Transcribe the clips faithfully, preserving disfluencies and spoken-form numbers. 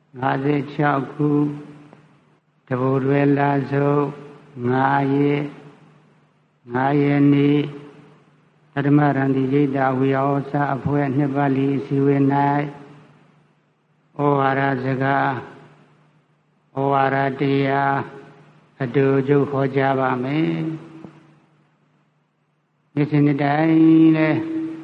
ngã se chào khu thầu đuôi la sâu ngã ye ngã ye ni Dharma Randi Jita Vyaosa Aphoe Nepali Siwe Nai Ovara Zaga Ovara Deya Adu Ju Hoja Ba Me Nisinidai Le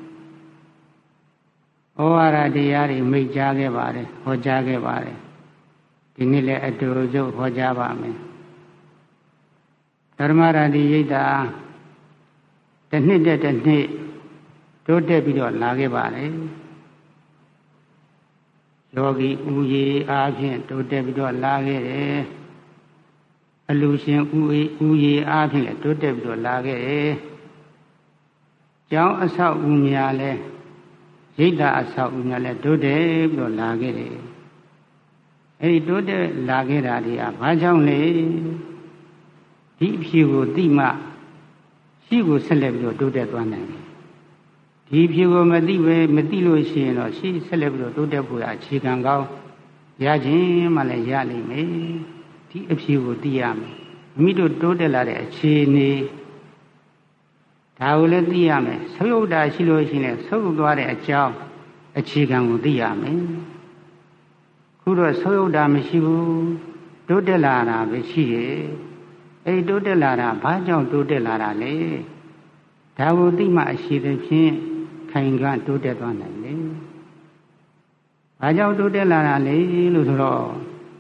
Ovara Deya Ri Meja Ge Bare Hoja Ge Bare Dini Le Adu Ju Hoja Ba Me Dharma Randi Jita The knit that the knit, don't debut your lage bare. Yogi Uye Abhin, don't debut your lage. Illusion Uye Abhin, don't debut your lage. Jao Asa Umiale, Jida Asa Umiale, don't debut your lage. A do de lage radia, Bajonle, deep you dima. She will celebrate do that one day. If you go Madiwe, Medilo Shino, she celebrate do that Buddha, she can go. Yajin, Malayali, me, if she would diam. Me do do the lade, she ne. Taule diame, so that she was in a so good a job, a chicken would diame. Could a so damn she would do the lana, which she. A do de lara, Bajon do de lara le. Tawu dima she the chin, kind grant do de one le. Bajon do de lara le, Lutro.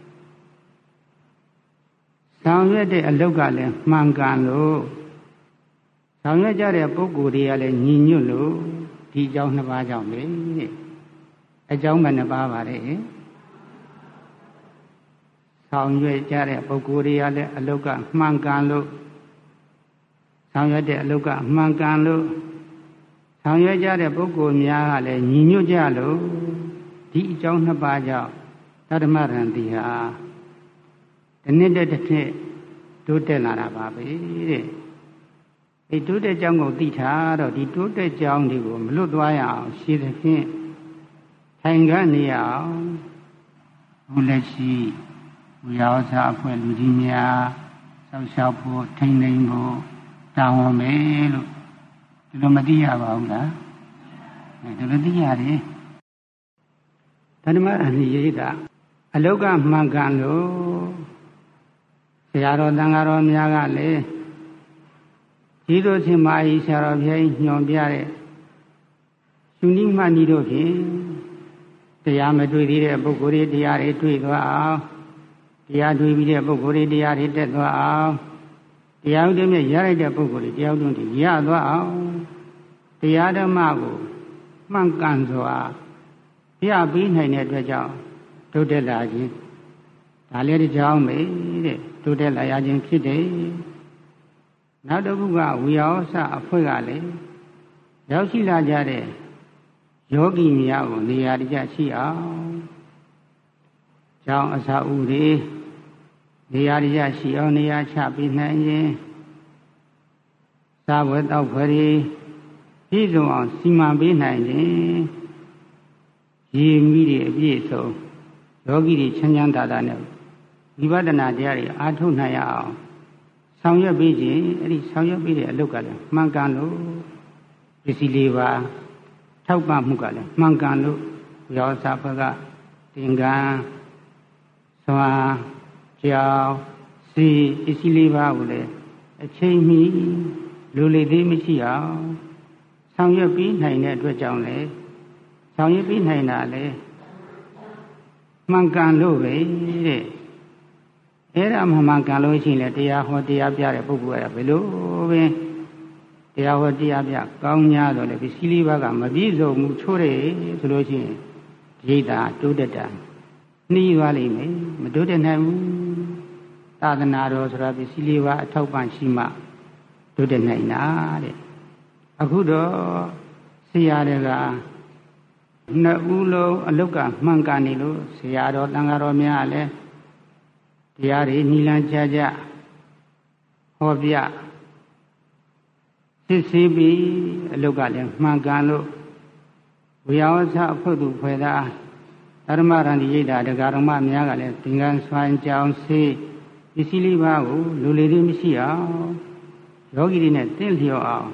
Sound de a locale, Mangano. Sound a Boguria le Ninulo, Dijon Bajon le. A Jongan Bavare. Sound you jare Boguria le Aloka Mangano. Sound you de Aloka Mangano. Sound you jare Bogunia le Nino Jalo. Di John Baja, Tadamarandia. The needed to tell Arababi. They do the jungle dita or they do the jungle, Ludwaya, she the king. Tangania. Who let she? We also have a Ludinia, South Southport, Tango, Down Melo, the Madia Vaula, the Madia. Tanima and Yeda, Aloga Mangano, Searo Dangaro Miagale, Tito Timai Sarabia, Yombiare, Suning Manidoki, the Yamadri, Bogori, the Are to Dia do be a Bogori, the Are hit wow. The Yaudem Yarida Bogori, the Yaudun, Yadwa, the other Mago, Manganzoa, the Abin Hanet Rajao, to the Lajin. I let it down me, to the Layajin Kide. Now the Buga, we also a Fogale. Yausi Lajare, Yogi Miao, the Yadja Jao Asa Uri, the Yaria Shionia Chapi Naye, Sawat of Hurry, he's on Sima Binaye, he immediately so, Yogi Chanyanda Dano, Vivadana Jari, Atu Naya, Sonya Biji, and it's Sonya Bidi, look at it, Mangano, Prisiliva, Taupa Mugale, Mangano, we also forgot, Tinga. Soa, Jiao, Si, Isiliva, a chain me, Luli de Michia, Sound your bean hine to a journey, Sound your bean hinale, Mangan Love, Era Mangalo is in a dia, what the Abia Bubu below, the hour diabia, Gaunia, the Visiliva, Mabizo, Muture, Solution, Jida, do the dam. Ni Valley me, Madudenham, Tadanaros, Rabbi Siliva, Taupan Shima, Dudenhainade. Agudo, Siarega, Naulo, Aluka, Manganilo, Siaro, Langaro Miale, Tiari, Nilan Jaja, Hobia, Sisibi, Lugale, Mangano. We also put to Peda. ဓမ္မရန္တိရိတ်တာတရားဓမ္မများကလည်းသင်္ကန်းဆွမ်းကြောင်းစေးပစ္စည်းလေးပါးကိုလူလေတွေမရှိအောင်ယောဂီတွေနဲ့တင့်လျော်အောင်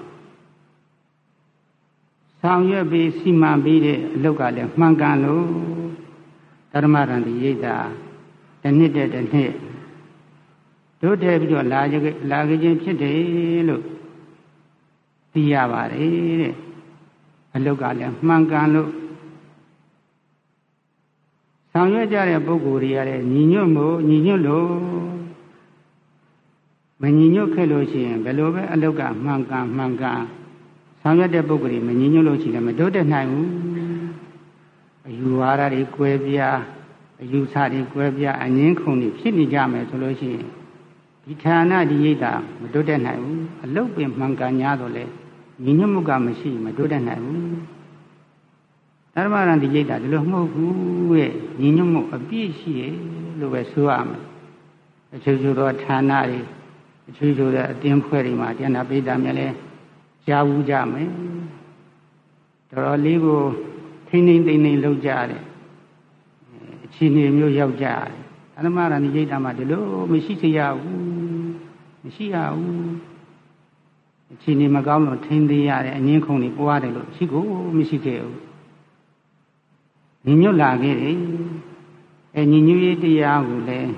ဆောင်ရွက်ပြီးစီမံပြီးတဲ့အလုပ်ကလည်းမှန်ကန်လို့ဓမ္မရန္တိရိတ်တာတစ်နှစ်တည်းတစ်နှစ်တို့တည်းပြီးတော့လာကြလာကြခြင်းဖြစ်တယ်လို့သိရပါတယ်တဲ့အလုပ်ကလည်းမှန်ကန်လို့ဆောင်ရွက်ကြတဲ့ပုဂ္ဂိုလ်တွေကလည်းညီညွတ်မှုညီညွတ်လို့မညီညွတ်ခဲ့လို့ရှိရင်ဘယ်လိုပဲအလုပ်ကမှန်ကန်မှန်ကန်ဆောင်ရွက်တဲ့ပုဂ္ဂိုလ်တွေမညီညွတ်လို့ရှိရင်မတိုးတက်နိုင်ဘူးအယူဝါဒတွေကွဲပြားအယူဆတွေကွဲပြားအငင်းခုန်တွေဖြစ်နေကြမယ်ဆိုလို့ရှိရင်ဒီဌာနဒီရိတ်တာမတိုးတက်နိုင်ဘူးအလုပ်ပင်မှန်ကန်냐တော့လေညီညွတ်မှုကမရှိမတိုးတက်နိုင်ဘူးဓမ္မရန္တိရိတ်တာဒီလိုမဟုတ်ဘူးရဲ့ညီညွတ်မှုအပြည့်ရှိရဲ့လို့ပဲဆိုရမယ်အချို့ချို့သောဌာနတွေအချို့ချို့သောအတင်းဖွဲ့တွေမှာတရားနာပိဋကများလဲကြားဘူးကြမယ်တော်တော်လေးကိုထိမ့်ထိမ့်သိမ့်သိမ့်လုပ်ကြတယ်အခြေအနေမျိုးရောက်ကြတယ်ဓမ္မရန္တိရိတ်တာမှာဒီလိုမရှိစေရဘူးမရှိရဘူးအခြေအနေမကောင်းလို့ထိမ့်သိရတယ်အငင်းခုန်တွေပွားတယ်လို့ရှိကိုမရှိခဲ့ဘူးညီညွတ်လာခဲ့တယ်အဲညီညွတ်ရေးတရားကိုလည်း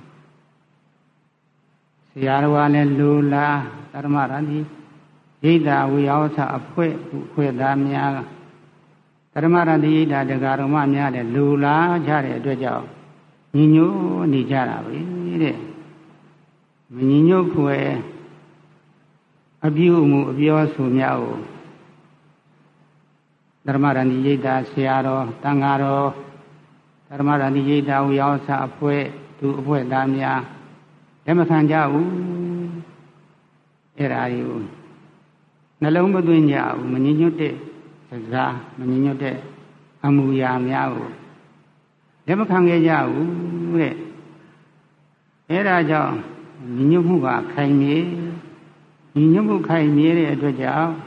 ဆရာတော်ကလည်းလူလာဓမ္မရန္တိရိတ်တာဝိယောသအဖွဲ့အဖွဲ့သားများဓမ္မရန္တိရိတ်တာတရားတော်မှများတယ်လူလာကြတဲ့အတွက်ကြောင့်ညီညွတ်နေကြတာပဲတဲ့မညီညွတ်ဖွယ်အပြုအမူအပြောဆိုများကိုဓမ္မရန္တိရိတ်တာဆရာတော်တန်ဃာတော်ဓမ္မရန္တိရိတ်တာဝိယောသအဖွဲ့သူအဖွဲ့သားများလက်မခံကြဘူးအဲ့ဒါတွေကိုနှလုံးမသွင်းကြဘူးမညီညွတ်တဲ့စကားမညီညွတ်တဲ့အမူအရာများကိုလက်မခံခဲ့ကြဘူးတဲ့အဲ့ဒါကြောင့်ညီညွတ်မှုကခိုင်မြေညီညွတ်မှုခိုင်မြေတဲ့အတွက်ကြောင့်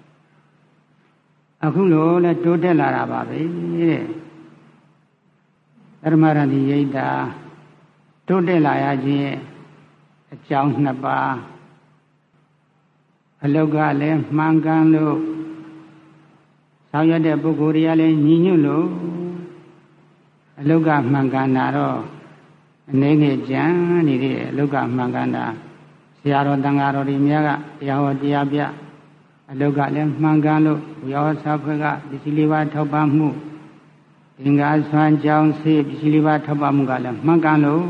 အခုလိုလဲတိုးတက်လာတာပါပဲတဲ့ဓမ္မရန္တိရိတ်တာတိုးတက်လာရခြင်းအကြောင်းနှစ်ပါးအလောက်ကလည်းမှန်ကန်လို့ဆောင်ရွက်တဲ့ပုဂ္ဂိုလ်တွေကလည်းညီညွတ်လို့အလောက်ကမှန်ကန်တာတော့အနေငယ်ကြံနေတဲ့အလောက်ကမှန်ကန်တာဆရာတော်တန်ဃာတော်တွေများကတရားဟောတရားပြအလောက်ကလည်းမှန်ကန်လို့ဝိယောသဖွဲ့ကပစ္စည်းလေးပါးထောက်ပံ့မှုသင်္ကာဆွမ်းကြောင်းစေပစ္စည်းလေးပါးထောက်ပံ့မှုကလည်းမှန်ကန်လို့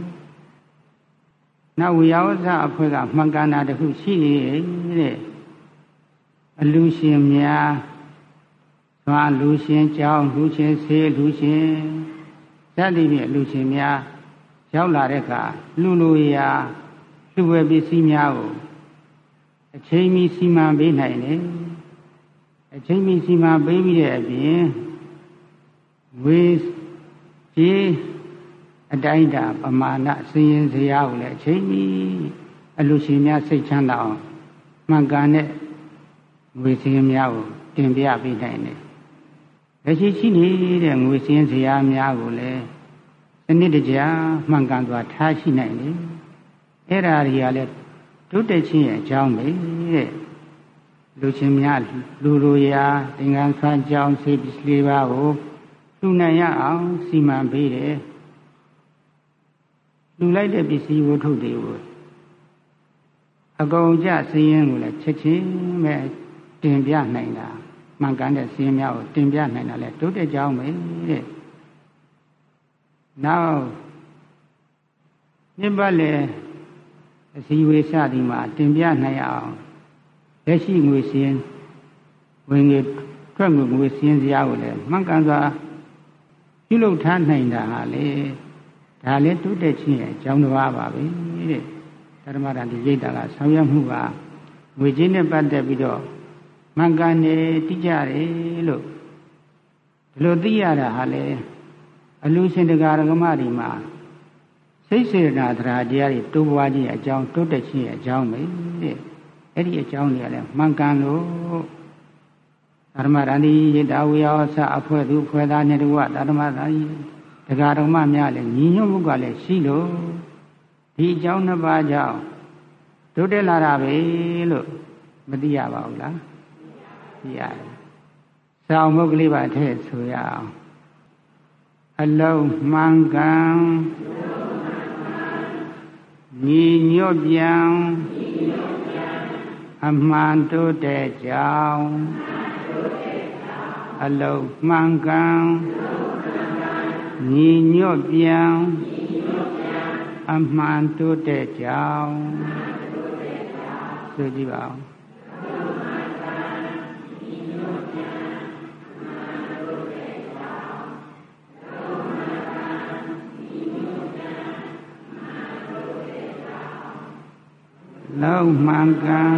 နောက်ဝိယောသအဖွဲ့ကမှန်ကန်တာတခုရှိနေတဲ့အလူရှင်များသွားလူရှင်ကြောင်းလူရှင်စေလူရှင်စသည်ဖြင့်လူရှင်များရောက်လာတဲ့အခါလူလူရာလူဝယ်ပစ္စည်းများကိုအချိန်မီစီမံပေးနိုင်တယ်အချိန်မီစီမံပေးပြီးတဲ့အပြင်ဝေကြီးအတိုင်းတာပမာဏစည်ရင်စရာကိုလည်းအချိန်မီအလူရှင်များစိတ်ချမ်းသာအောင်မှန်ကန်တဲ့ငွေစည်းများကိုတင်ပြပေးနိုင်တယ်လက်ရှိရှိနေတဲ့ငွေစည်းစရာများကိုလည်းစနစ်တကျမှန်ကန်စွာထားရှိနိုင်တယ်အဲ့ဒါတွေကလည်းတိုးတက်ခြင်းရဲ့အကြောင်းပဲတဲ့လူချင်းများလူလိုရာသင်္ကန်းဆွမ်းကြောင်းစေပစ္စည်းလေးပါးကိုလူနိုင်ရအောင်စီမံပေးတယ်လူလိုက်တဲ့ပစ္စည်းဝတ္ထုတွေကိုအကုန်ကြစည်ရင်ကိုလည်းချက်ချင်းပဲတင်ပြနိုင်တာမှန်ကန်တဲ့စည်ရင်များကိုတင်ပြနိုင်တာလဲတိုးတက်ကြောင်းပဲတဲ့နောက်မြင့်ပတ်လေအစည်းအဝေးစသည်မှာတင်ပြနိုင်အောင်လက်ရှိငွေစင်းဝင်ငွေထွက်ငွေငွေစင်းစရာကိုလည်းမှန်ကန်စွာပြုလုပ်ထားနိုင်တာဟာလေဒါလည်းတိုးတက်ခြင်းရဲ့အကြောင်းတစ်ပါးပါပဲတဲ့ဓမ္မရန္တိရိတ်တာကဆောင်ရွက်မှုကငွေကြေးနဲ့ပတ်သက်ပြီးတော့မှန်ကန်နေတိကျတယ်လို့ဒီလိုသိရတာဟာလေအလူရှင်တရားဓမ္မတွေမှာစိတ်စေတနာတရားတရားတွေတိုးပွားခြင်းအကြောင်းတိုးတက်ခြင်းအကြောင်းပဲတဲ့အဲ့ဒီအကြောင်းတွေကလည်းမှန်ကန်လို့ဓမ္မရန်ဒီယတာဝေယောဆအဖွဲ့သူဖွဲ့သားနဲ့တကွဓမ္မရန်ဒီတရားတော်မှများလဲညီညွတ်မှုကလည်းရှိလို့ဒီအကြောင်းနှစ်ပါးကြောင့်တိုးတက်လာတာပဲလို့မသိရပါဘူးလားသိရတယ်။စောင်းမုတ်ကလေးပါထည့်ဆိုရအောင်အလုံးမှန်ကန်ညီညွတ်ပြန်အမှန်တိုးတက်ကြောင်းအလုံးမှန်ကန်ညီညွတ်ပြန်အမှန်တိုးတက်ကြောင်းဆိုကြည့်ပါဦးလုံးမှန်ကန်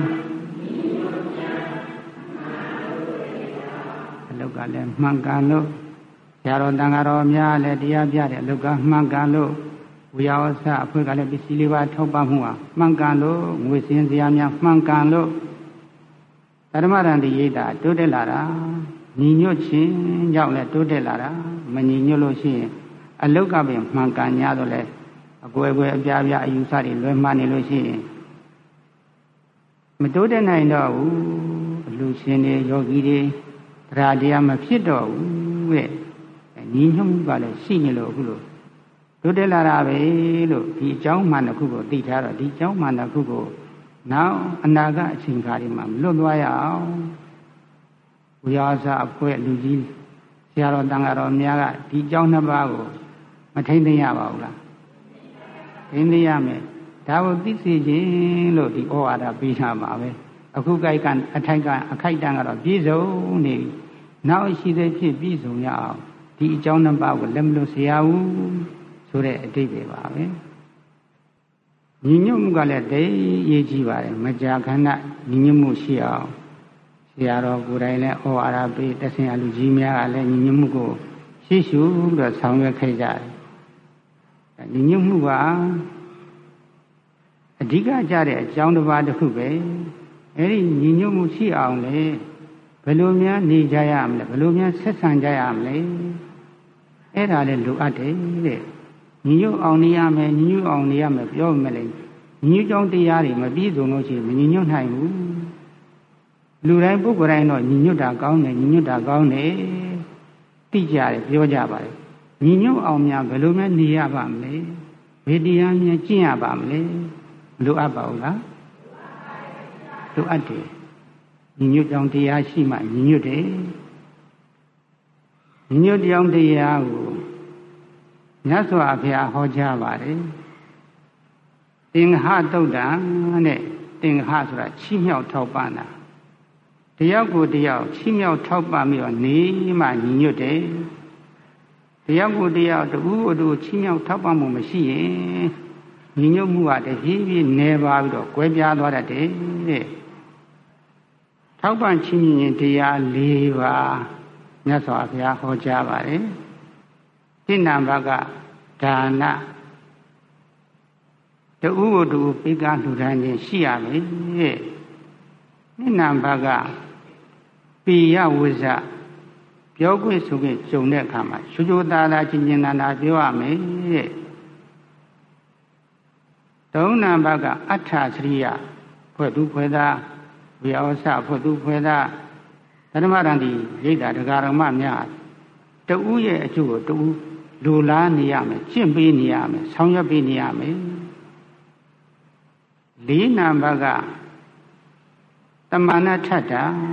အလုတ်ကလည်းမှန်ကန်လို့ဆရာတော်တန်ဃာတော်များလည်းတရားပြတဲ့အလုတ်ကမှန်ကန်လို့ဝိယဝဆအဖွဲ့ကလည်းပစ္စည်းလေးပါထောက်ပံ့မှုဟာမှန်ကန်လို့ငွေစင်းစရာများမှန်ကန်လို့ဓမ္မရန်ဒီရိတ်တာတိုးတက်လာတာညီညွတ်ခြင်းကြောင့်လည်းတိုးတက်လာတာမညီညွတ်လို့ရှိရင်အလုတ်ကပင်မှန်ကန်냐တော့လဲအကွယ်ကွယ်အပြားပြားအယူဆတွေလွဲမှားနေလို့ရှိရင်မတိုးတက်နိုင်တော့ဘူးအလူရှင်တွေယောဂီတွေတရားတရားမဖြစ်တော့ဘူးတဲ့ညီညွတ်မှုကလည်းရှိနေလို့အခုလို့တိုးတက်လာတာပဲလို့ဒီအကြောင်းမှန်တစ်ခုကိုသိထားတော့ဒီအကြောင်းမှန်တစ်ခုကိုနောက်အနာဂတ်အချိန်ခါတွေမှာမလွတ်သွားရအောင်ဝိဟာရအဖွဲ့လူကြီးဆရာတော်တန်ဃာတော်များကဒီအကြောင်းနှစ်ပါးကိုမထိမ့်သိရပါဘူးလားထိမ့်သိရမယ်ဒါကိုသိစေခြင်းလို့ဒီဩဝါဒပေးထားမှာပဲအခုကြိုက်ကအထိုက်ကအခိုက်တန်ကတော့ပြည့်စုံနေနောက်ရှိသေးဖြစ်ပြည့်စုံရအောင်ဒီအကြောင်းနှစ်ပါးကိုလက်မလွတ်စေရဘူးဆိုတဲ့အတိတ်ပဲပါပဲညီညွတ်မှုကလည်းတိတ်ရေးကြည့်ပါတယ်မကြာခဏညီညွတ်မှုရှိအောင်ဆရာတော်ကိုယ်တိုင်လည်းဩဝါဒပေးတဆင်အလူကြီးများကလည်းညီညွတ်မှုကိုရှိရှုပြီးတော့ဆောင်ရွက်ခဲ့ကြတယ်ညီညွတ်မှုကအဓိကကြတဲ့အကြောင်းတစ်ပါးတစ်ခုပဲအဲ့ဒီညီညွတ်မှုရှိအောင်လေဘယ်လိုများနေကြရမလဲဘယ်လိုများဆက်ဆံကြရမလဲအဲ့ဒါလည်းလိုအပ်တယ်တဲ့ညီညွတ်အောင်နေရမယ်ညီညွတ်အောင်နေရမယ်ပြောမယ်လေညီညွတ်ကြောင်းတရားတွေမပြည့်စုံလို့ရှိရင်မညီညွတ်နိုင်ဘူးလူတိုင်းပုဂ္ဂိုလ်တိုင်းတော့ညီညွတ်တာကောင်းတယ်ညီညွတ်တာကောင်းတယ်သိကြတယ်ပြောကြပါတယ်ညီညွတ်အောင်များဘယ်လိုများနေရပါမလဲဘယ်တရားများကျင့်ရပါမလဲလိုအပ်ပါဦးလားလိုအပ်တယ်ညီညွတ်ကြောင်းတရားရှိမှညီညွတ်တယ်ညီညွတ်ကြောင်းတရားကိုမြတ်စွာဘုရားဟောကြားပါတယ်သင်္ဃဟတုတ်တံတဲ့သင်္ဃဟဆိုတာချီးမြှောက်ထောက်ပံ့တာတယောက်ကိုတယောက်ချီးမြှောက်ထောက်ပံ့ပြီးတော့နေမှညီညွတ်တယ်တယောက်ကိုတယောက်တူကိုတူချီးမြှောက်ထောက်ပံ့မှုမရှိရင်ညီညွတ်မှုကတဖြည်းဖြည်းနေပါပြီးတော့ကွဲပြားသွားတတ်တယ်တဲ့ထောက်ပံ့ချီးမြှောက်ရင်တရား၄ပါးမြတ်စွာဘုရားဟောကြားပါတယ်တိဏ္ဍဘကဒါနတူကိုတူပိကလှူဒန်းခြင်းရှိရမယ်တဲ့နိဏ္ဍဘကပိယဝဇ္ဇပြောခွင့်ဆိုခွင့်ကြုံတဲ့အခါမှာရှုကြိုသားသားချင်းချင်းနာနာပြောရမယ်တဲ့သုံးနံပါတ်ကအဋ္ဌစရိယဖွဲ့သူဖွဲ့သားဝိဩဆဖွဲ့သူဖွဲ့သားဓမ္မရန်ဒီရိတ်တာဒကာရမများတူရဲ့အကျိုးကိုတူလူလားနေရမယ်ကျင့်ပေးနေရမယ်ဆောင်ရွက်ပေးနေရမယ်လေးနံပါတ်ကတမနာထထ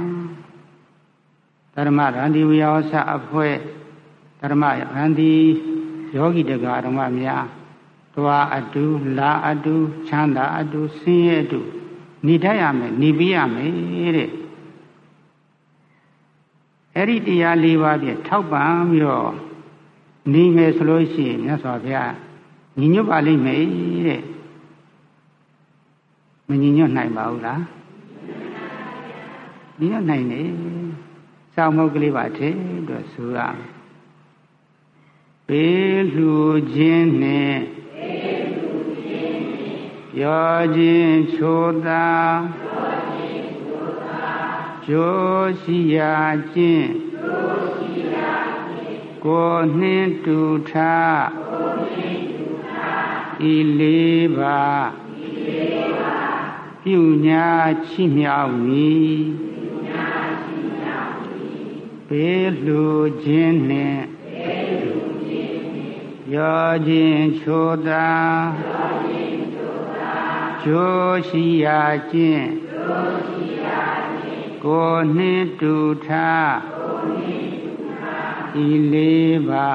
ဓမ္မရန်ဒီဝိဩဆအဖွဲ့ဓမ္မရန်ဒီယောဂီဒကာရမများသွားအတူလာအတူချမ်းသာအတူဆင်းရဲအတူနေတတ်ရမယ်နေပြရမယ်တဲ့အဲ့ဒီတရား၄ပါးဖြင့်ထောက်ပံ့ပြီးတော့နေမယ်ဆိုလို့ရှိရင်မြတ်စွာဘုရားညီညွတ်ပါလိမ့်မယ်တဲ့မညီညွတ်နိုင်ပါဘူးလားညီညွတ်နိုင်တယ်စောင့်မုတ်ကလေးပါထဲအတွက်ဆိုရပေလှူခြင်းနဲ့ပြောခြင်းချိုးသာကျိုးရှိရာခြင်းကိုနှင်းတူထားဤလေးပါပြုညာချီးမြှောက်မည်ဘေးလူခြင်းနှင့်ရောခြင်းချိုသာကျိုးရှိရာခြင်းကိုနှင်းတူထားဤလေးပါ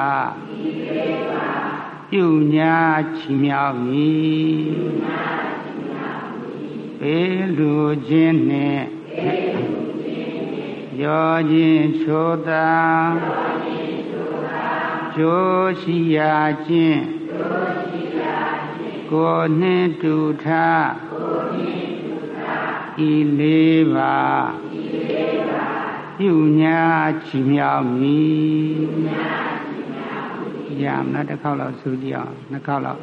ပြုညာချီးမြှောက်မည်ဘေးလူခြင်းနှင့်ရောခြင်းချိုသာကျိုးရှိရာခြင်းကိုနှင်းတူထားဤလေးပါပြုညာချီးမြှောက်မည်ရမလားတစ်ခေါက်လောက်ဆိုကြည့်အောင်နှစ်ခေါက်လောက်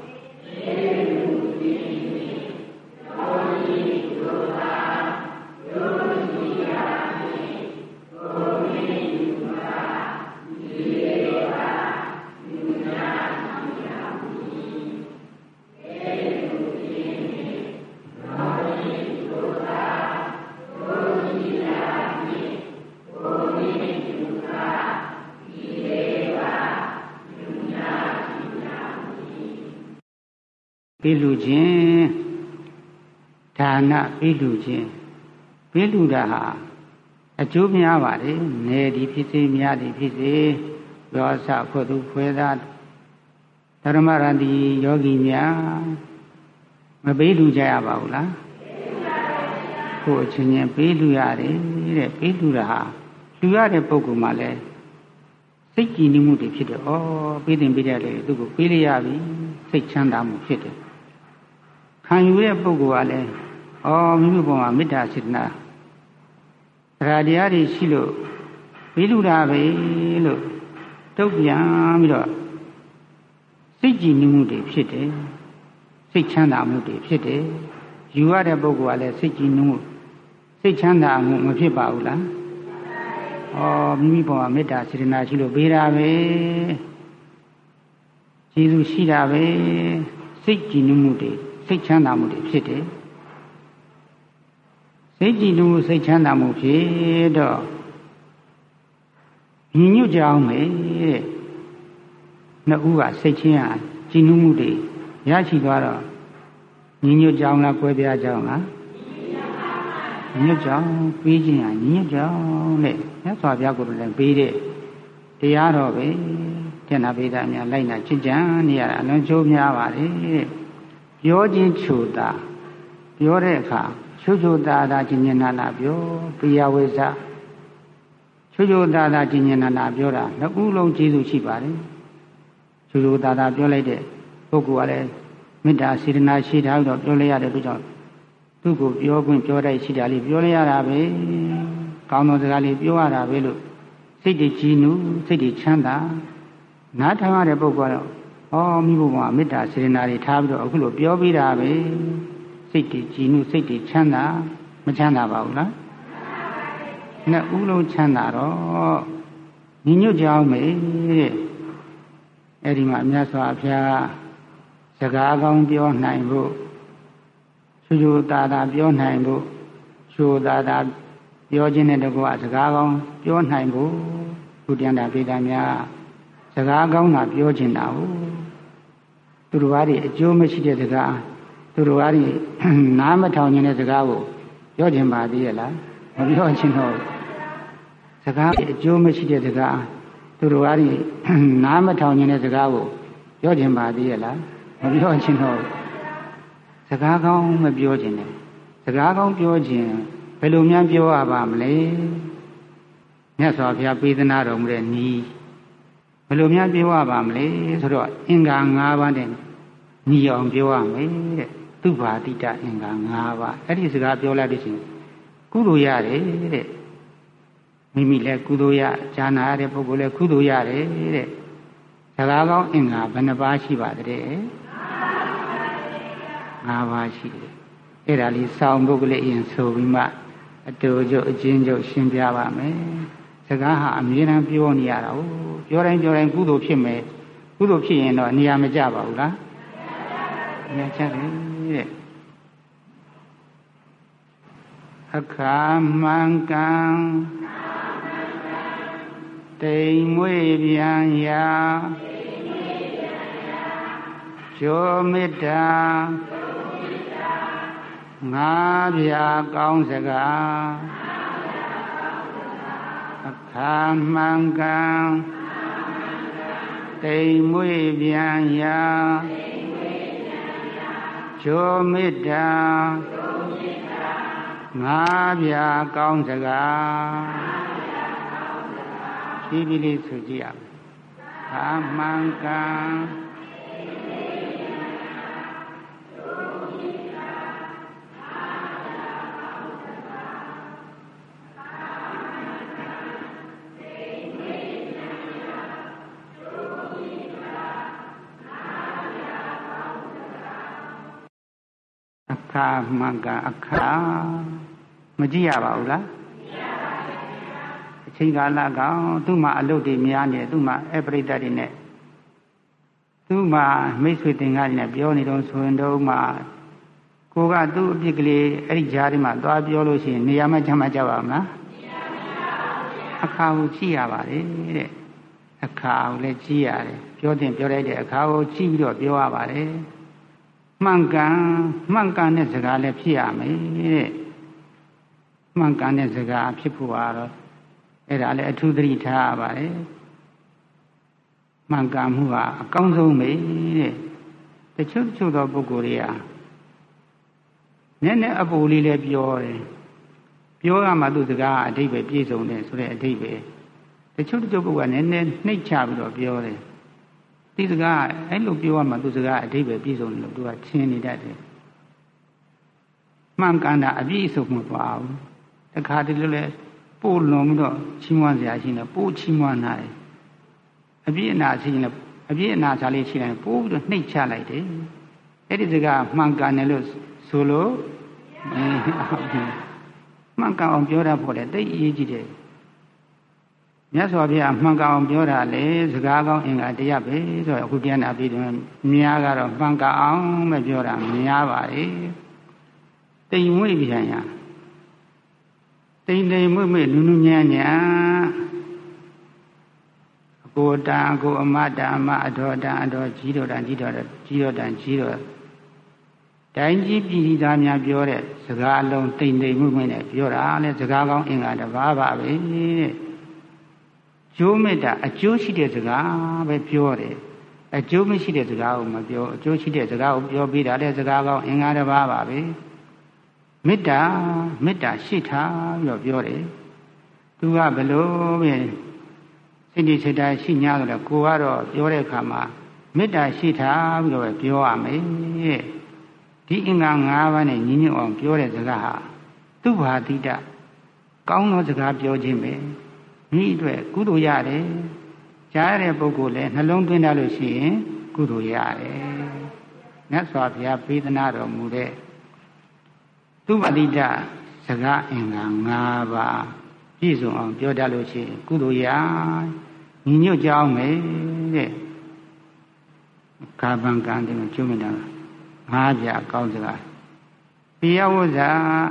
ပေးလူခြင်းဒါနပေးလူခြင်းပေးလူတာဟာအကျိုးများပါတယ်နယ်ဒီဖြစ်စေများဒီဖြစ်စေရောစဖို့သူဖွယ်သားဓမ္မရန်တီယောဂီများမပေးလူကြရပါဘူးလားကိုအချင်းချင်းပေးလူရတယ်တဲ့ပေးလူတာဟာလူရတဲ့ပုဂ္ဂိုလ်မှလည်းစိတ်ကြည်နူးမှုတွေဖြစ်တယ်ဩပေးတင်ပေးတယ်လေသူ့ကိုပေးရရပြီစိတ်ချမ်းသာမှုဖြစ်တယ်ခံယူတဲ့ပုဂ္ဂိုလ်ကလည်းဩမိမိပေါ်မှာမေတ္တာစေတနာတရားတရားတွေရှိလို့ပေးလူတာပဲလို့တုတ်ပြန်ပြီးတော့စိတ်ကြည်နူးမှုတွေဖြစ်တယ်စိတ်ချမ်းသာမှုတွေဖြစ်တယ်ယူရတဲ့ပုဂ္ဂိုလ်ကလည်းစိတ်ကြည်နူးမှုစိတ်ချမ်းသာမှုမဖြစ်ပါဘူးလားဩမိမိပေါ်မှာမေတ္တာစေတနာရှိလို့ပေးတာပဲကျေးဇူးရှိတာပဲစိတ်ကြည်နူးမှုတွေစိတ်ချမ်းသာမှုတွေဖြစ်တယ်စိတ်ကြည်နူးမှုစိတ်ချမ်းသာမှုဖြစ်တော့ညီညွတ်ကြအောင်မယ်တဲ့နှစ်ဦးကစိတ်ချင်းဟာကြည်နူးမှုတွေရရှိသွားတော့ညီညွတ်ကြအောင်လားကွဲပြားကြအောင်လားညီညွတ်ကြအောင်ပေးခြင်းဟာညီညွတ်ကြအောင်တဲ့မြတ်စွာဘုရားကိုယ်လည်းပေးတဲ့တရားတော်ပဲကျင့်တာပေးတာများလိုက်နာချစ်ကြံနေရတာအလွန်ကျိုးများပါလေတဲ့ပြောခြင်းချိုတာပြောတဲ့အခါချိုချိုတာတာချင်းချင်းနာနာပြောပိယဝိဇ္ဇချိုချိုတာတာချင်းချင်းနာနာပြောတာနှစ်ခုလုံးကျေးဇူးရှိပါတယ်ချိုချိုတာတာပြောလိုက်တဲ့ပုဂ္ဂိုလ်ကလည်းမေတ္တာစေတနာရှိထားပြီးတော့ပြောလိုက်ရတဲ့အတွက်ကြောင့်သူ့ကိုပြောခွင့်ပြောတတ်ရှိတာလေးပြောလိုက်ရတာပဲကောင်းသောစကားလေးပြောရတာပဲလို့စိတ်တည်ကြည်နူးစိတ်တည်ချမ်းသာနားထောင်ရတဲ့ပုဂ္ဂိုလ်ကတော့ဩမိဘမှာမေတ္တာစေတနာတွေထားပြီးတော့အခုလိုပြောပြတာပဲစိတ်တည်ကြည်နူးစိတ်တည်ချမ်းသာမချမ်းသာပါဘူးလားနှစ်ဦးလုံးချမ်းသာတော့ညီညွတ်ကြအောင်မေတဲ့အဲ့ဒီမှာမြတ်စွာဘုရားစကားကောင်းပြောနိုင်ဖို့ချူချူတာတာပြောနိုင်ဖို့ချူတာတာပြောခြင်းနဲ့တကွာစကားကောင်းပြောနိုင်ဖို့ဘုရားတာပိဋကများစကားကောင်းတာပြောခြင်းတာဟုတ်သူတို့ဘာတွေအကျိုးမရှိတဲ့စကားသူတို့ဘာတွေနားမထောင်ခြင်းတဲ့စကားကိုပြောခြင်းပါသေးရဲ့လားမပြောခြင်းတော့စကားအကျိုးမရှိတဲ့စကားသူတို့ဘာတွေနားမထောင်ခြင်းတဲ့စကားကိုပြောခြင်းပါသေးရဲ့လားမပြောခြင်းတော့စကားကောင်းမပြောခြင်းနဲ့စကားကောင်းပြောခြင်းဘယ်လိုများပြောရပါမလဲမြတ်စွာဘုရားပေးသနာတော်မူတဲ့ဤဘယ်လိုများပြောရပါမလဲဆိုတော့အင်္ဂါ၅ပါးနဲ့ညီအောင်ပြောရမယ်တဲ့သူဘာတိတအင်္ဂါ၅ပါးအဲ့ဒီစကားပြောလိုက်လို့ရှိရင်ကုသိုလ်ရတယ်တဲ့မိမိလည်းကုသိုလ်ရဈာနာရတဲ့ပုဂ္ဂိုလ်လည်းကုသိုလ်ရတယ်တဲ့စကားကောင်းအင်္ဂါဘယ်နှပါးရှိပါသလဲ၅ပါးရှိတယ်အဲ့ဒါလေးစောင့်ပုဂ္ဂလိအရင်ဆိုပြီးမှအတူကျုပ်အချင်းကျုပ်ရှင်းပြပါမယ်စကားဟာအမြဲတမ်းပြောနေရတာ哦ပြောတိုင်းပြောတိုင်းကုသိုလ်ဖြစ်မယ်ကုသိုလ်ဖြစ်ရင်တော့နေရာမကျပါဘူးလားနေရာကျတယ်တဲ့အခါမှန်ကန်တိမ်မွေ့ပြန်ရာကျော်မေတ္တာငါးပြာကောင်းစကားအခါမှန်ကန်တိမ်မွေ့ပြန်ရာကျော်မေတ္တာငါးပြာကောင်းစကားဒီဒီလေးဆိုကြည့်ရမယ်အခါမှန်ကန်အခါမှန်ကန်အခါမကြည့်ရပါဘူးလားအချိန်ကာလကောင်သူ့မှာအလုပ်တွေများနေတယ်သူ့မှာအပရိသတ်တွေနဲ့သူ့မှာမိတ်ဆွေတင်ကားတွေနဲ့ပြောနေတော့ဆိုရင်တော့မှကိုကသူ့အပြစ်ကလေးအဲ့ဒီကြားထဲမှာသွားပြောလို့ရှိရင်နေရာမချမ်းမကြပါမလားအခါကိုကြည့်ရပါတယ်တဲ့အခါကိုလည်းကြည့်ရတယ်ပြောတင်ပြောလိုက်တဲ့အခါကိုကြည့်ပြီးတော့ပြောရပါတယ်မှန်ကန်မှန်ကန်တဲ့စကားလည်းဖြစ်ရမယ်တဲ့မှန်ကန်တဲ့စကားဖြစ်ဖို့ကတော့အဲ့ဒါလည်းအထူးသတိထားရပါတယ်မှန်ကန်မှုကအကောင်းဆုံးပဲတဲ့တချို့တချို့သောပုဂ္ဂိုလ်တွေကနည်းနည်းအပူလေးလည်းပြောတယ်ပြောရမှသူစကားအဓိပ္ပာယ်ပြည့်စုံတယ်ဆိုတဲ့အဓိပ္ပာယ်တချို့တချို့ပုဂ္ဂိုလ်ကနည်းနည်းနှိမ့်ချပြီးတော့ပြောတယ်ဒီစကားအဲ့လိုပြောရမှသူစကားအဓိပ္ပာယ်ပြည့်စုံတယ်လို့သူကထင်နေတတ်တယ်မှန်ကန်တာအပြည့်အစုံမသွားဘူးတခါတည်းလည်းပို့လွန်ပြီးတော့ချီးမွမ်းစရာရှိနေပို့ချီးမွမ်းနိုင်အပြည့်အနာရှိနေအပြည့်အနာစားလေးရှိနေပို့ပြီးတော့နှိမ့်ချလိုက်တယ်အဲ့ဒီစကားမှန်ကန်တယ်လို့ဆိုလို့မှန်ကန်အောင်ပြောတာဖို့လေတိတ်အရေးကြီးတယ်မြတ်စွာဘုရားမှန်ကန်အောင်ပြောတာလေစကားကောင်းအင်္ဂါတရားပဲဆိုတော့အခုပြန်လာပြီးတော့များကတော့မှန်ကန်အောင်မပြောတာများပါလေတိမ်မွေ့ပြန်ရတိမ်တိမ်မွေ့မွေ့နုနုညံ့ညံ့အကိုတန်အကိုအမတန်အမအတော်တန်အတော်ကြီးတော်တန်ကြီးတော်ကြီးတော်တန်ကြီးတော်တိုင်းကြီးပြည်သားများပြောတဲ့စကားအလုံးတိမ်တိမ်မွေ့မွေ့နဲ့ပြောတာလေစကားကောင်းအင်္ဂါတစ်ပါးပါပဲတဲ့ကျိုးမေတ္တာအကျိုးရှိတဲ့စကားပဲပြောတယ်အကျိုးမရှိတဲ့စကားကိုမပြောအကျိုးရှိတဲ့စကားကိုပြောပြီးတာလေစကားကောင်းအင်္ဂါတစ်ပါးပါပဲမေတ္တာမေတ္တာရှိထားပြီးတော့ပြောတယ်သူကဘလို့ပဲစိတ်စိတ်တိုင်းရှိ냐ဆိုတော့ကိုကတော့ပြောတဲ့အခါမှာမေတ္တာရှိထားပြီးတော့ပဲပြောရမယ်တဲ့ဒီအင်္ဂါ၅ပါးနဲ့ညီညွတ်အောင်ပြောတဲ့စကားဟာသူ့ဘာတိတကောင်းသောစကားပြောခြင်းပဲဒီအတွက်ကုသိုလ်ရတယ်ကြားရတဲ့ပုဂ္ဂိုလ်လည်းနှလုံးသွင်းထားလို့ရှိရင်ကုသိုလ်ရတယ်မြတ်စွာဘုရားပေးသနာတော်မူတဲ့သူပတိတစကားအင်္ဂါ၅ပါးပြည့်စုံအောင်ပြောတတ်လို့ရှိရင်ကုသိုလ်ရညီညွတ်ကြောင်းပဲတဲ့ကာဗံကံတဲ့ကျုံးနေတာငါးပြကောင်းစကားပိယဝဇ္ဇာ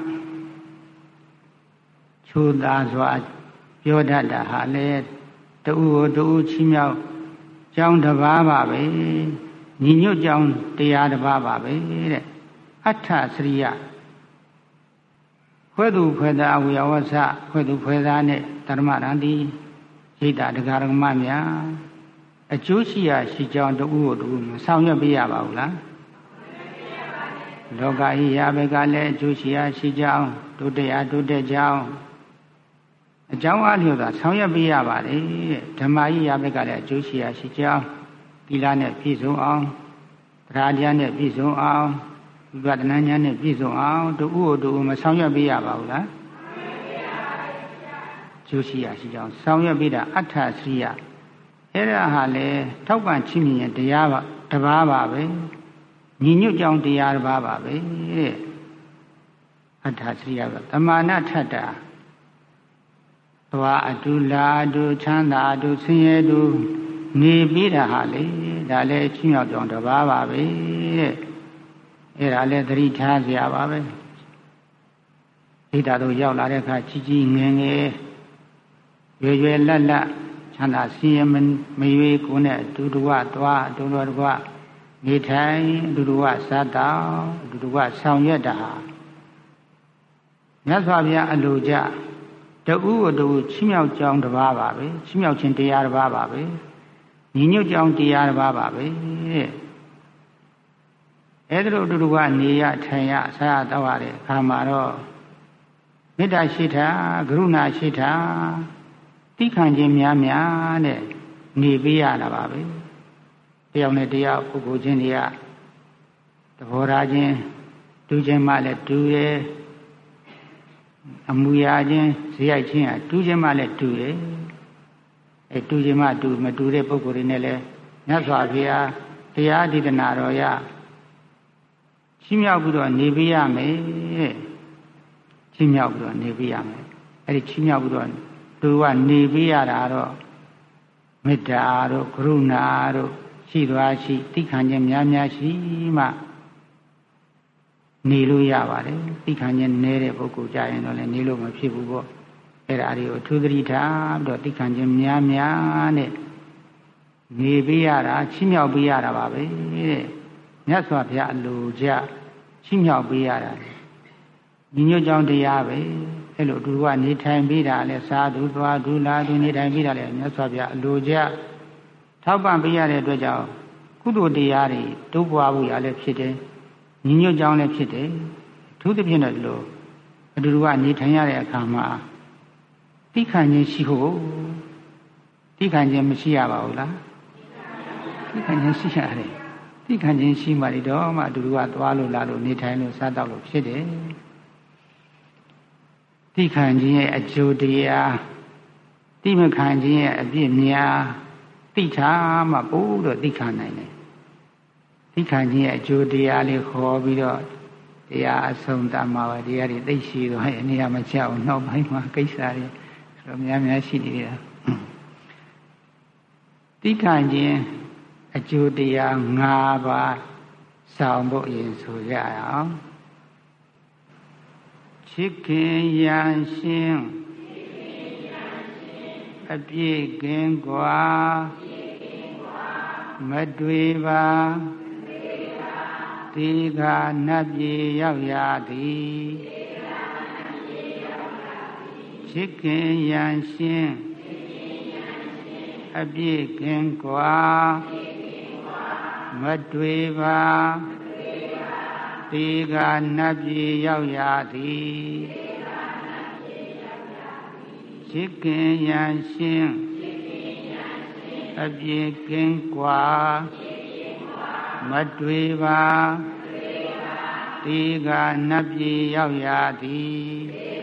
ချိုးသားစွာပြောတတ်တာဟာလေတူကိုတူချီးမြှောက်ကြောင်းတစ်ပါးပါပဲညီညွတ်ကြောင်းတရားတစ်ပါးပါပဲတဲ့အဋ္ဌစရိယဖွဲ့သူဖွဲ့သားဝေယဝဆဖွဲ့သူဖွဲ့သားနဲ့ဓမ္မရန်တိရိတ်တာဒကာရမများအကျိုးရှိရာရှိကြောင်းတူကိုတူမဆောင်ရွက်ပေးရပါဘူးလားလောကဤရာဘကလည်းအကျိုးရှိရာရှိကြောင်းဒုတိယဒုတိယကြောင်းအကြောင်းအားလျော်သာဆောင်ရွက်ပေးရပါတယ်ဓမ္မဤရာဘကလည်းအကျိုးရှိရာရှိကြောင်းသီလနဲ့ပြည့်စုံအောင်တရားတရားနဲ့ပြည့်စုံအောင်ဝိပဿနာဉာဏ်နဲ့ပြည့်စုံအောင်တူဥတူမဆောင်ရွက်ပေးရပါဘူးလားကျိုးရှိရာရှိကြောင်းဆောင်ရွက်ပေးတာအဋ္ဌစရိယအဲ့ဒါဟာလေထောက်ပံ့ချီးမြှင့်ရင်တရားပါတစ်ပါးပါပဲညီညွတ်ကြောင်းတရားတစ်ပါးပါပဲတဲ့အထာစရိယကတမာနထတ္တာသွားအတူလာအတူချမ်းသာအတူဆင်းရဲတူနေပြီးတာဟာလေဒါလည်းချီးမြှောက်ကြောင်းတစ်ပါးပါပဲတဲ့အဲ့ဒါလည်းသတိထားကြရပါပဲဒိဋ္ဌာတို့ရောက်လာတဲ့အခါကြီးကြီးငယ်ငယ်ရွယ်ရွယ်လက်လက်ချမ်းသာဆင်းရဲမရွေးကိုနဲ့အတူတူကသွားအတူတူကနေထိုင်အတူတူကစားတောက်အတူတူကဆောင်ရွက်တာမြတ်စွာဘုရားအလိုကြတူကိုတူချီးမြှောက်ကြောင်းတစ်ပါးပါပဲချီးမြှောက်ခြင်းတရားတစ်ပါးပါပဲညီညွတ်ကြောင်းတရားတစ်ပါးပါပဲတဲ့အဲ့ဒါတို့အတူတူကနေရထိုင်ရဆရာတော်ရတဲ့အခါမှာတော့မေတ္တာရှိတာကရုဏာရှိတာတိခံခြင်းများများနဲ့နေပေးရတာပါပဲတယောက်နဲ့တယောက်ပုဂ္ဂိုလ်ချင်းတွေကသဘောထားချင်းတူချင်းမှလည်းတူတယ်အမူအရာချင်းဇေယိုက်ချင်းကတူချင်းမှလည်းတူတယ်အဲတူချင်းမှတူမတူတဲ့ပုဂ္ဂိုလ်တွေနဲ့လည်းမြတ်စွာဘုရားတရားဒေသနာတော်ရချီးမြှောက်ပြီးတော့နေပေးရမယ်ချီးမြှောက်ပြီးတော့နေပေးရမယ်အဲဒီချီးမြှောက်ပြီးတော့သူကနေပေးရတာတော့မေတ္တာတို့ကရုဏာတို့ရှိသွားရှိသိခံခြင်းများများရှိမှနေလို့ရပါတယ်သိခံခြင်းနည်းတဲ့ပုဂ္ဂိုလ်ကြရင်တော့လည်းနေလို့မဖြစ်ဘူးပေါ့အဲ့ဒါတွေကိုအထူးသတိထားပြီးတော့သိခံခြင်းများများနဲ့နေပေးရတာချီးမြှောက်ပေးရတာပါပဲတဲ့မြတ်စွာဘုရားအလိုကြချီးမြှောက်ပေးရတာညီညွတ်ကြောင်းတရားပဲအဲ့လိုသူကနေထိုင်ပေးတာလဲစာသူသွားသူလာသူနေထိုင်ပေးတာလဲမြတ်စွာဘုရားအလိုကြထောက်ပံ့ပေးရတဲ့အတွက်ကြောင့်ကုသိုလ်တရားတွေတိုးပွားဖို့ရလည်းဖြစ်တယ်ညီညွတ်ကြောင်းလည်းဖြစ်တယ်အထူးသဖြင့်တော့ဒီလိုအတူတူကနေထိုင်ရတဲ့အခါမှာသိခံခြင်းရှိဖို့သိခံခြင်းမရှိရပါဘူးလားသိခံခြင်းရှိရတယ်သိခံခြင်းရှိမှတော့မှအတူတူကသွားလို့လာလို့နေထိုင်လို့စားတော့လို့ဖြစ်တယ်သိခံခြင်းရဲ့အကျိုးတရားသိမခံခြင်းရဲ့အပြစ်များသိထားမှပို့တော့သိခံနိုင်တယ်သိခံခြင်းရဲ့အကျိုးတရားလေးခေါ်ပြီးတော့တရားအဆုံးသတ်မှာပဲတရားတွေသိရှိတော့အဲ့အနေရမချအောင်နောက်ပိုင်းမှာကိစ္စတွေဆိုများများရှိနေတယ်သိခံခြင်းအကျိုးတရား၅ပါးဆောင်ဖို့အရင်ဆိုရအောင်ချစ်ခင်ရန်ရှင်အပြည့်ကင်းกว่าမတွေ့ပါဒီကနတ်ပြည်ရောက်ရသည်ချစ်ခင်ရန်ရှင်အပြည့်ကင်းกว่าမတွေ့ပါဒီကနတ်ပြည်ရောက်ရသည်ချစ်ခင်ရန်ရှင်အပြည့်ကင်းกว่าမတွေ့ပါဒီကနတ်ပြည်ရောက်ရသည်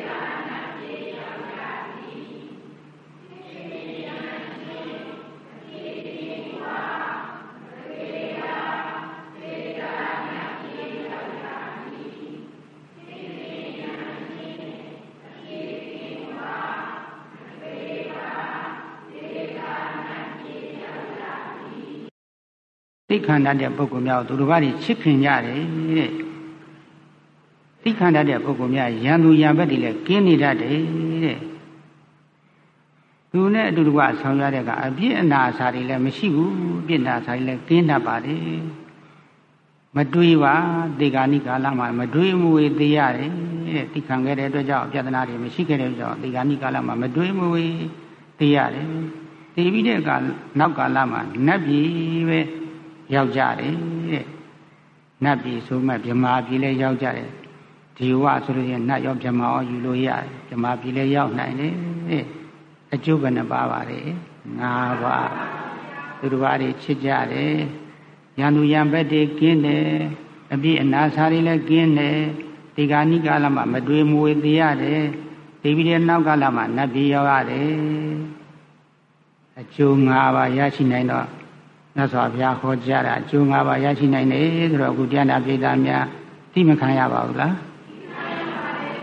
သိခံတတ်တဲ့ပုဂ္ဂိုလ်များသူတို့ဘာတွေချစ်ခင်ကြတယ်တဲ့သိခံတတ်တဲ့ပုဂ္ဂိုလ်များရန်သူရန်ဘက်တွေလည်းကင်းနေတတ်တယ်တဲ့သူနဲ့အတူတူကဆောင်ရတဲ့ကအပြစ်အနာစာတွေလည်းမရှိဘူးအပြစ်နာစာတွေလည်းကင်းတတ်ပါတယ်မတွေးပါဒီကာနိကာလမှာမတွေးမဝေသေးရတယ်တဲ့သိခံခဲ့တဲ့အတွက်ကြောင့်ပြဿနာတွေမရှိခဲ့တဲ့အတွက်ကြောင့်ဒီကာနိကာလမှာမတွေးမဝေသေးရတယ်သိပြီးတဲ့အခါနောက်ကာလမှာနတ်ပြည်ပဲရောက်ကြတယ်တဲ့နတ်ပြည်ဆိုမှဗြဟ္မာပြည်လည်းရောက်ကြတယ်ဒီဝဆိုလို့ရင်နတ်ရောဗြဟ္မာရောယူလို့ရတယ်ဗြဟ္မာပြည်လည်းရောက်နိုင်တယ်တဲ့အကျိုးဘယ်နှပါးပါလဲ၅ပါးသူတို့ဘာတွေချစ်ကြတယ်ရန်သူရန်ဘက်တွေကင်းတယ်အပြည့်အနာစာတွေလည်းကင်းတယ်ဒီကာနိကာလမှာမတွေးမဝေသေးရတယ်ဒီပြီးတဲ့နောက်ကာလမှာနတ်ပြည်ရောက်ရတယ်အကျိုး၅ပါးရရှိနိုင်တော့မြတ်စွာဘုရားဟောကြားတာအကျိုး၅ပါးရရှိနိုင်တယ်ဆိုတော့အခုတရားနာပိဋကများသိမခံရပါဘူးလား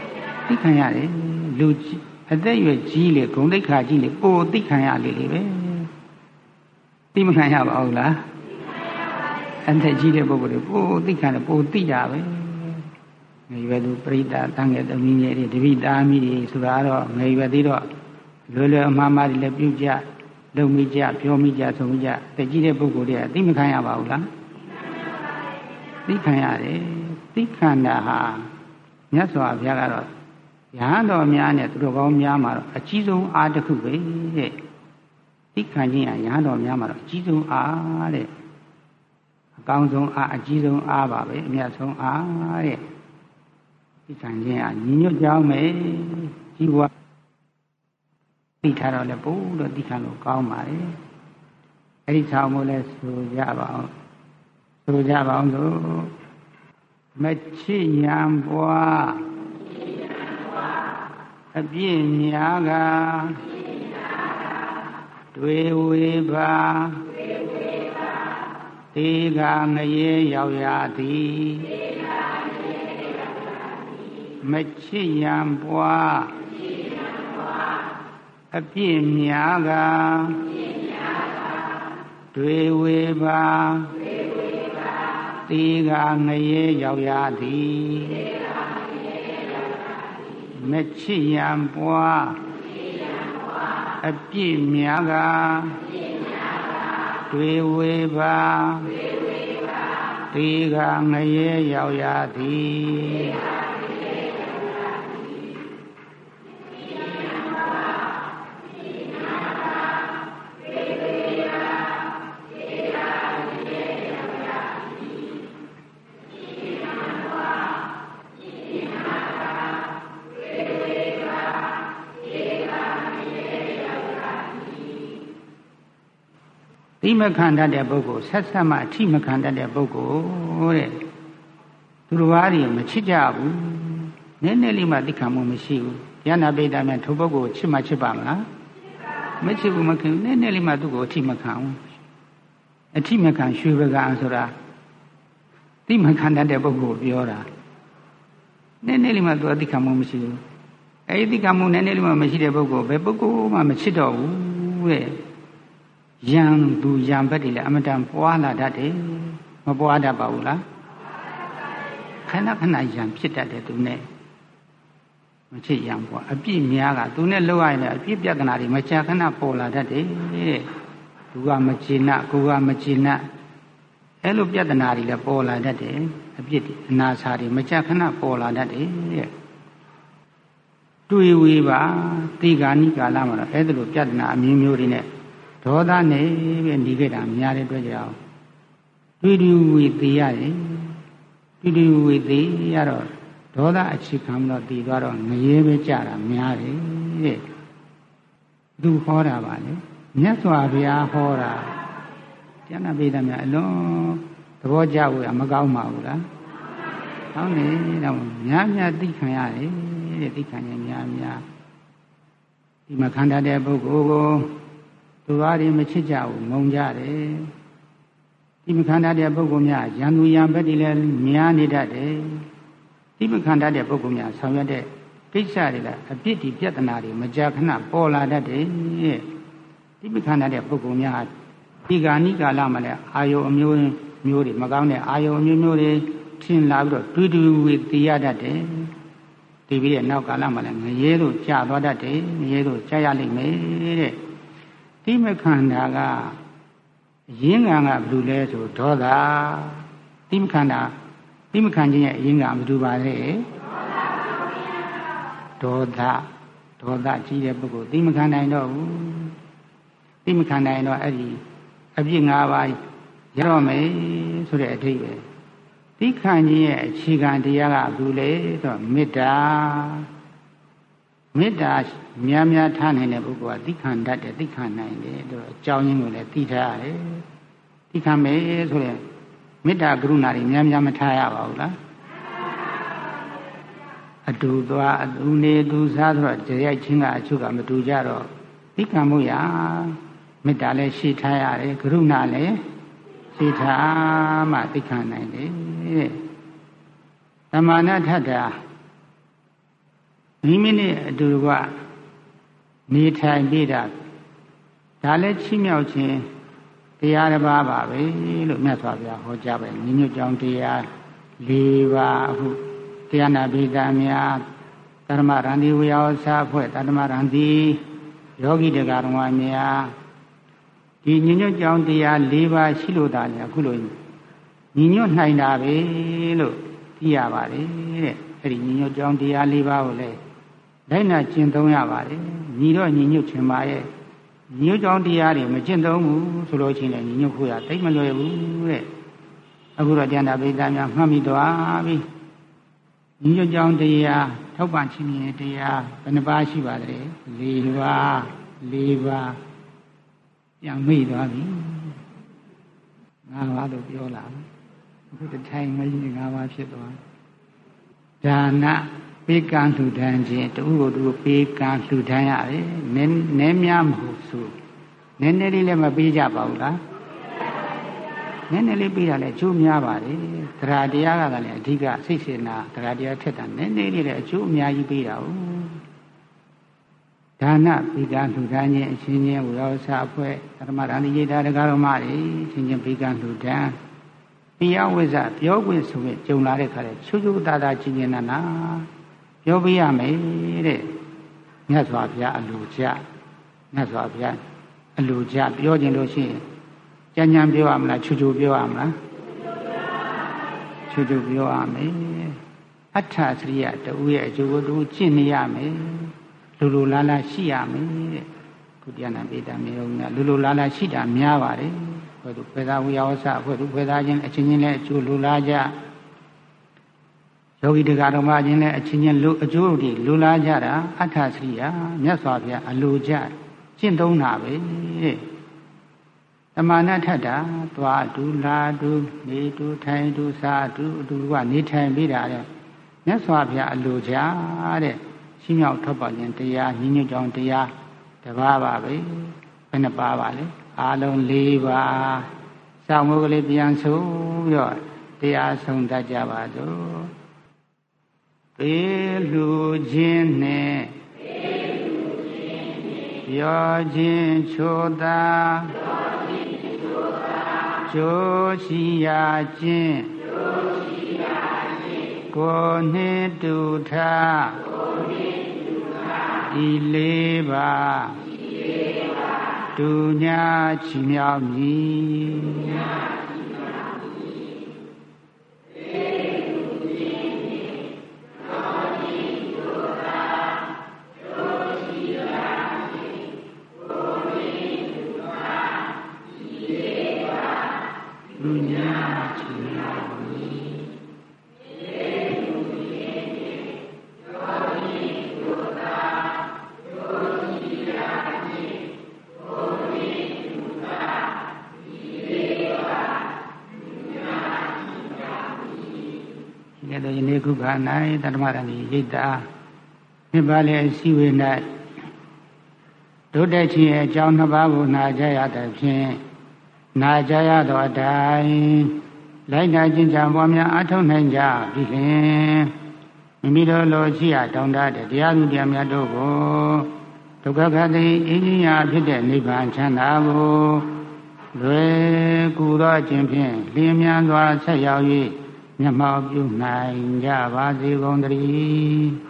သိခံရတယ်လူအသက်အရွယ်ကြီးလေဂုဏ်သိက္ခာကြီးလေပိုသိခံရလေလေပဲသိမခံရပါဘူးလားအသက်ကြီးတဲ့ပုဂ္ဂိုလ်တွေပိုသိခံတယ်ပိုသိတာပဲငယ်ရွယ်သူပရိသတ်တန်ငယ်သမီးငယ်တွေတပိသားမိတွေဆိုတာတော့ငယ်ရွယ်သေးတော့လွယ်လွယ်အမှားမှားတွေလည်းပြုကြလုံမိကြပြောမိကြဆုံးမိကြတက်ကြီးတဲ့ပုဂ္ဂိုလ်တွေကသိမခံရပါဘူးလားသိခံရတယ်သိခံတာဟာမြတ်စွာဘုရားကတော့ရဟန်းတော်များနဲ့သူတော်ကောင်းများမှာတော့အကြီးဆုံးအားတစ်ခုပဲတဲ့သိခံခြင်းဟာရဟန်းတော်များမှာတော့အကြီးဆုံးအားတဲ့အကောင်းဆုံးအားအကြီးဆုံးအားပါပဲအမြတ်ဆုံးအားတဲ့သိခံခြင်းဟာညီညွတ်ကြောင်းပဲကြီးပွားသိထားတော့လည်းပို့တော့သိခံလို့ကောင်းပါလေအဲ့ဒီဆောင်မို့လဲဆိုကြပါအောင်ဆိုကြပါအောင်လို့မချစ်ရန်ပွားအပြည့်များကတွေဝေပါတေကငရေရောက်ရသည်မချစ်ရန်ပွားအပြည့်များကတွေဝေပါတေကငရေရောက်ရသည်မချစ်ရန်ပွားအပြည့်များကတွေဝေပါတေကငရေရောက်ရသည်သိမခံတတ်တဲ့ပုဂ္ဂိုလ်ဆက်ဆက်မှအထိမခံတတ်တဲ့ပုဂ္ဂိုလ်တဲ့သူတော်ဘာတွေမချစ်ကြဘူးနည်းနည်းလေးမှသိခံမှုမရှိဘူးဉာဏပိဋကများထိုပုဂ္ဂိုလ်ချစ်မှချစ်ပါမလားမချစ်ဘူးမခင်နည်းနည်းလေးမှသူ့ကိုအထိမခံဘူးအထိမခံရွှေပကံဆိုတာသိမခံတတ်တဲ့ပုဂ္ဂိုလ်ပြောတာနည်းနည်းလေးမှသူအသိခံမှုမရှိဘူးအဲဒီသိခံမှုနည်းနည်းလေးမှမရှိတဲ့ပုဂ္ဂိုလ်ဘယ်ပုဂ္ဂိုလ်မှမချစ်တော့ဘူးတဲ့ယံသူယံဘက်တွေလည်းအမတန်ပွားလာတတ်တယ်မပွားတတ်ပါဘူးလားခဏခဏယံဖြစ်တတ်တယ်သူနဲ့မချစ်ယံပွားအပြည့်များကသူနဲ့လောက်ရရင်အပြည့်ပြဿနာတွေမချခဏပေါ်လာတတ်တယ်တဲ့သူကမချင်နကိုကမချင်နအဲ့လိုပြဿနာတွေလည်းပေါ်လာတတ်တယ်အပြည့်အနာစာတွေမချခဏပေါ်လာတတ်တယ်တဲ့တွေ့ဝေးပါတိဂာနိကာလမှာတော့အဲ့ဒါလိုပြဿနာအမျိုးမျိုးတွေနဲ့ဒေါသနဲ့ပဲနေခဲ့တာများတဲ့အတွက်ကြောင့်တွေ့တူဝေသေးရတယ်တွေ့တူဝေသေးရတော့ဒေါသအခြေခံတော့တည်သွားတော့ငရဲပဲကြတာများတယ်တဲ့သူဟောတာပါလေမြတ်စွာဘုရားဟောတာကျမ်းစာပေသားများအလုံးသဘောကျဖို့မကောင်းပါဘူးလားကောင်းတယ်တော့များများသိခံရတယ်တဲ့သိခံရင်များများဒီမှာခန္ဓာတဲ့ပုဂ္ဂိုလ်ကိုသူဘာတွေမချစ်ကြဘူးငုံကြတယ်ဒီမခန္ဓာတဲ့ပုဂ္ဂိုလ်များရန်သူရန်ဘက်တွေလည်းများနေတတ်တယ်ဒီမခန္ဓာတဲ့ပုဂ္ဂိုလ်များဆောင်ရွက်တဲ့ကိစ္စတွေလည်းအပြစ်ဒီပြဿနာတွေမကြာခဏပေါ်လာတတ်တယ်ဒီမခန္ဓာတဲ့ပုဂ္ဂိုလ်များဒီကာနိကာလမှာလည်းအာယုအမျိုးမျိုးတွေမကောင်းတဲ့အာယုအမျိုးမျိုးတွေထင်လာပြီးတော့တွေ့တူဝေသိရတတ်တယ်ဒီပြီးတဲ့နောက်ကာလမှာလည်းငရဲတို့ကြာသွားတတ်တယ်ငရဲတို့ကြာရလိမ့်မယ်တဲ့ဒီမခန္ဓာကရင်းငံကဘယ်လိုလဲဆိုဒေါသဒီမခန္ဓာဒီမခန္ခြင်းရဲ့ရင်းငံဘယ်လိုပါလဲဒေါသဒေါသကြီးတဲ့ပုဂ္ဂိုလ်ဒီမခန္တိုင်းတော့ဘူးဒီမခန္တိုင်းတော့အဲ့ဒီအပြစ်၅ပါးရတော့မယ်ဆိုတဲ့အဓိပ္ပာယ်ဒီခန္ခြင်းရဲ့အခြေခံတရားကဘယ်လိုလဲဆိုတော့မေတ္တာမေတ္တာများများထားနိုင်တဲ့ပုဂ္ဂိုလ်ကသိခံတတ်တယ်သိခံနိုင်တယ်တော့အကြောင်းရင်းကိုလည်းသိထားရတယ်သိခံမယ်ဆိုရင်မေတ္တာကရုဏာတွေများများမထားရပါဘူးလားအတူသွားအတူနေအတူစားဆိုတော့ကြရိုက်ချင်းကအချုပ်ကမတူကြတော့သိခံမှုရမေတ္တာလည်းရှိထားရတယ်ကရုဏာလည်းရှိထားမှသိခံနိုင်တယ်သမာနထတာမိမိနဲ့အတူကနေထိုင်ပြီးတာဒါလည်းချီးမြှောက်ခြင်းတရားတစ်ပါးပါပဲလို့မြတ်စွာဘုရားဟောကြားပဲညီညွတ်ကြောင်းတရား၄ပါးအခုတရားနာပိဋကများဓမ္မရန်ဒီဝေယဝဆအဖွဲ့ဓမ္မရန်ဒီယောဂီတက္ကရာများဒီညီညွတ်ကြောင်းတရား၄ပါးရှိလို့သာလေအခုလိုညီညွတ်နိုင်တာပဲလို့သိရပါတယ်တဲ့အဲ့ဒီညီညွတ်ကြောင်းတရား၄ပါးကိုလည်းလိုက်နာကျင့်သုံးရပါတယ်ညီတော့ညီညွတ်ခြင်းပါရဲ့ညီညွတ်ကြောင်းတရားတွေမကျင့်သုံးဘူးဆိုလို့ရှိရင်ညီညွတ်ဖို့ရတိတ်မလွယ်ဘူးတဲ့အခုတော့ကျန်တာပိဋကများမှတ်မိသွားပြီညီညွတ်ကြောင်းတရားထောက်ပံ့ခြင်းရဲ့တရားဘယ်နှပါးရှိပါလဲ၄ပါး၄ပါးပြန်မိသွားပြီငါးပါးလို့ပြောလာအခုတထိုင်မကြီးငါးပါးဖြစ်သွားဒါနပေးကံလှူဒန်းခြင်းတူကိုတူပေးကံလှူဒန်းရတယ်နည်းနည်းများမဟုတ်ဆိုနည်းနည်းလေးလည်းမပေးကြပါဘူးလားနည်းနည်းလေးပေးတာလည်းအကျိုးများပါတယ်တရားတရားကလည်းအဓိကစိတ်စေနာတရားတရားထက်တာနည်းနည်းလေးလည်းအကျိုးအများကြီးပေးတာဟုတ်ဒါနပေးကံလှူဒန်းခြင်းအချင်းချင်းဝေယောဆအဖွဲ့ဓမ္မရန်ဒီရိတာတရားတော်မှတွေအချင်းချင်းပေးကံလှူဒန်းပိယဝိဇ္ဇပြောခွင့်ဆိုရင်ကြုံလာတဲ့ခါကျချူချူတာတာချင်းချင်းနာနာပြောပြရမယ်တဲ့မြတ်စွာဘုရားအလိုကျမြတ်စွာဘုရားအလိုကျပြောခြင်းလို့ရှိရင်ကြံ့ကြံ့ပြောရမလားချူချူပြောရမလားချူချူပြောရမယ်အဋ္ဌစရိယတူရဲ့အကျိုးကိုတူကျင့်နေရမယ်လူလူလားလားရှိရမယ်တဲ့ခုတရားနာပိဋကမျိုးကလူလူလားလားရှိတာများပါတယ်ဘယ်သူဖေသာဝိယဝဆအဖွဲ့သူဖေသာချင်းအချင်းချင်းလည်းအကျိုးလူလားကြယောဂီတက္ကရာမချင်းလည်းအချင်းချင်းလူအကျိုးတွေလူလားကြတာအဋ္ဌစရိယမြတ်စွာဘုရားအလိုကျကျင့်သုံးတာပဲတဲ့တမာနထက်တာသွားတူလာတူနေတူထိုင်တူစားတူအတူကနေထိုင်ပြီးတာတဲ့မြတ်စွာဘုရားအလိုကျတဲ့ရှင်းမြောက်ထောက်ပံ့ခြင်းတရားညီညွတ်ကြောင်းတရားတစ်ပါးပါပဲဘယ်နှပါပါလဲအားလုံး၄ပါးစောင့်မိုးကလေးပြန်ဆိုပြီးတော့တရားဆုံးတတ်ကြပါစို့ပေလူခြင်းနဲ့ပြောခြင်းချိုသာကျိုးရှိရာခြင်းကိုနှစ်တူထားဒီလေးပါတူညာချီမြောက်မည်လူညာချီမြောက်မည်ယနေ့ခုခါ၌တတ္တမရဏီရိတ်တာနှစ်ပါးလည်းအစည်းအဝေး၌ဒုတက်ခြင်းအကြောင်းနှစ်ပါးကိုနာကြရတဲ့ဖြင့်နာကြရသောအတိုင်းလိုက်နာကျင့်ကြံပွားများအထောက်နိုင်ကြပြီလျှင်မိမိတို့လိုရှိရတောင်းတတဲ့တရားသူတရားများတို့ကိုဒုက္ခခတိအင်းကြီးရာဖြစ်တဲ့နိဗ္ဗာန်ချမ်းသာကိုလွယ်ကူသောခြင်းဖြင့်လျင်မြန်စွာဆက်ရောက်၍မျက်မှောက်ပြုနိုင်ကြပါစေကုန်သတည်း